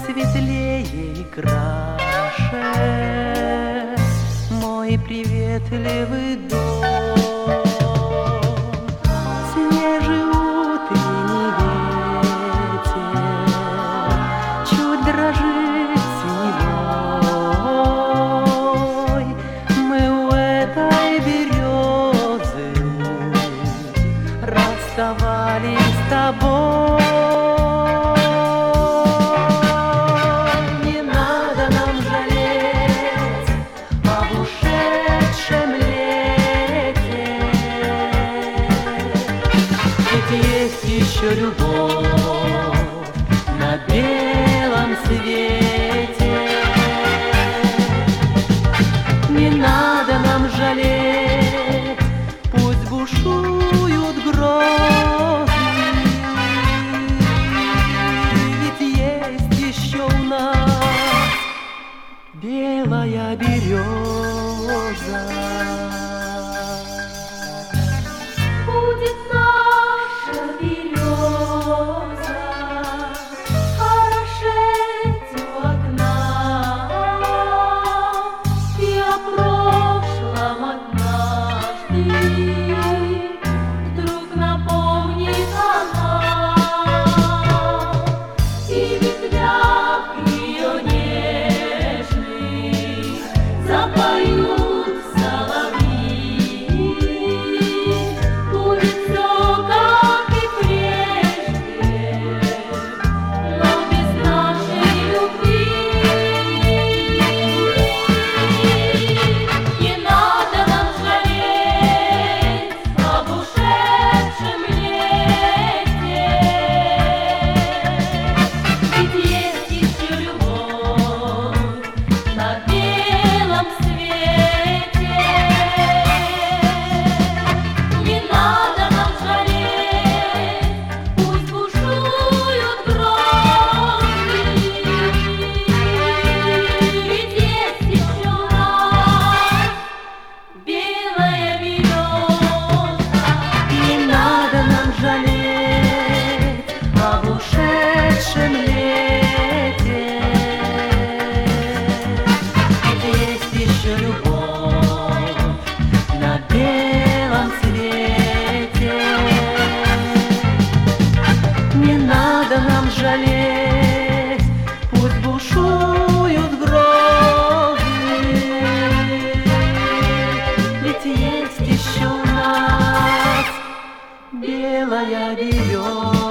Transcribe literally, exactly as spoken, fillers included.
светлее и краше мой приветливый дом. Свежий утренний ветер чуть дрожит синевой. Мы у этой березы расставались с тобой. Есть еще любовь на белом свете. Не надо нам жалеть, пусть бушуют грозы, ведь есть еще у нас белая береза. Будет наша береза хорошеть у окна, и о прошлом однажды вдруг напомнит она, и в ветвях ее нежных запоют соловьи. Не надо нам жалеть, пусть бушуют грозы, ведь есть еще у нас белая береза.